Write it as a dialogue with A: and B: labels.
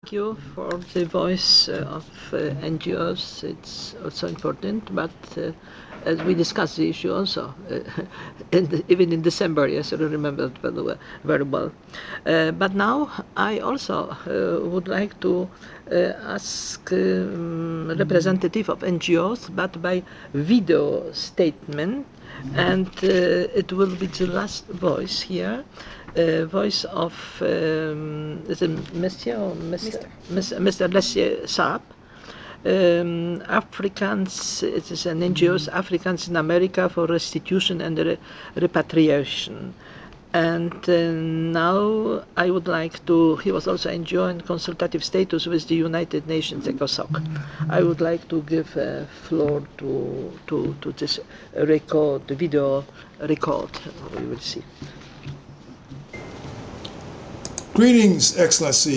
A: Thank you for the voice of NGOs. It's also important, but as we discussed the issue also, even in December, yes, I remember it very well. But now I also would like to ask representative of NGOs, but by video statement, and it will be the last voice here, voice of is it Monsieur or Mr. Lessier Saab. Africans, it is an NGO's Africans in America for Restitution and Repatriation. And now I would like to, he was also NGO in consultative status with the United Nations ECOSOC. I would like to give floor to this record, the video record, we will see.
B: Greetings, Excellency.